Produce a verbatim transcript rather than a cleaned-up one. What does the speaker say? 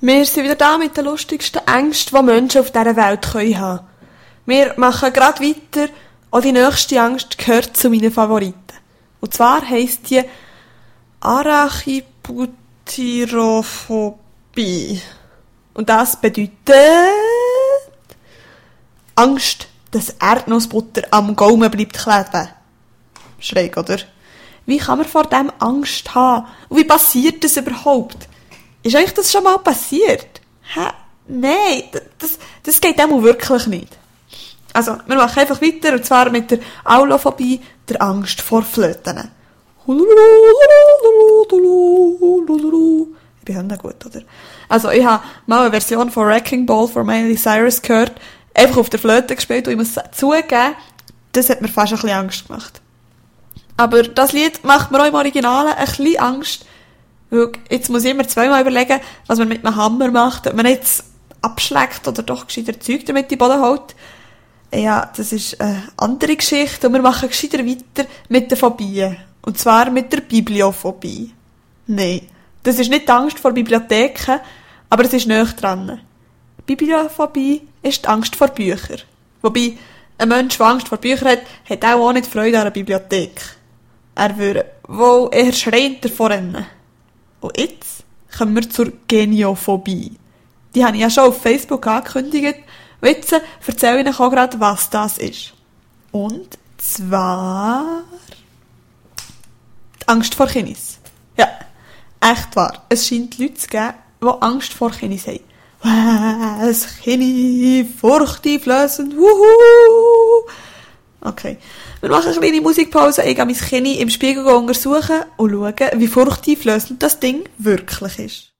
Wir sind wieder da mit den lustigsten Ängsten, die Menschen auf dieser Welt können haben. Wir machen gerade weiter. Auch die nächste Angst gehört zu meinen Favoriten. Und zwar heisst die Arachibutirophobie. Und das bedeutet Angst, dass Erdnussbutter am Gaumen bleibt kleben. Schräg, oder? Wie kann man vor dem Angst haben? Und wie passiert das überhaupt? Ist euch das schon mal passiert? Hä? Nein, das, das geht dem wirklich nicht. Also, wir machen einfach weiter, und zwar mit der Aulophobie, der Angst vor Flöten. Ich bin nicht gut, oder? Also, ich habe mal eine Version von Wrecking Ball von Miley Cyrus gehört, einfach auf der Flöte gespielt, und ich muss zugeben, das hat mir fast ein bisschen Angst gemacht. Aber das Lied macht mir auch im Original ein bisschen Angst, weil jetzt muss ich immer zweimal überlegen, was man mit einem Hammer macht, ob man jetzt abschlägt oder doch gescheiter Zeug damit in den Boden holt. Ja, das ist eine andere Geschichte, und wir machen gescheiter weiter mit den Phobien. Und zwar mit der Bibliophobie. Nein, das ist nicht die Angst vor Bibliotheken, aber es ist näher dran. Bibliophobie ist die Angst vor Büchern. Wobei, ein Mensch, der Angst vor Büchern hat, hat auch, auch nicht Freude an einer Bibliothek. Er würde wohl eher schreiend davor rennen. Und jetzt kommen wir zur Geniophobie. Die habe ich ja schon auf Facebook angekündigt. Und jetzt erzähle ich euch auch gerade, was das ist. Und zwar die Angst vor Kindern. Ja, echt wahr. Es scheint Leute zu geben, die Angst vor Kindern haben. Was? Kind, furchteinflößend, wuhu! Okay. Wir machen eine kleine Musikpause. Ich gehe mein Kind im Spiegel untersuchen und schauen, wie furchteinflößend das Ding wirklich ist.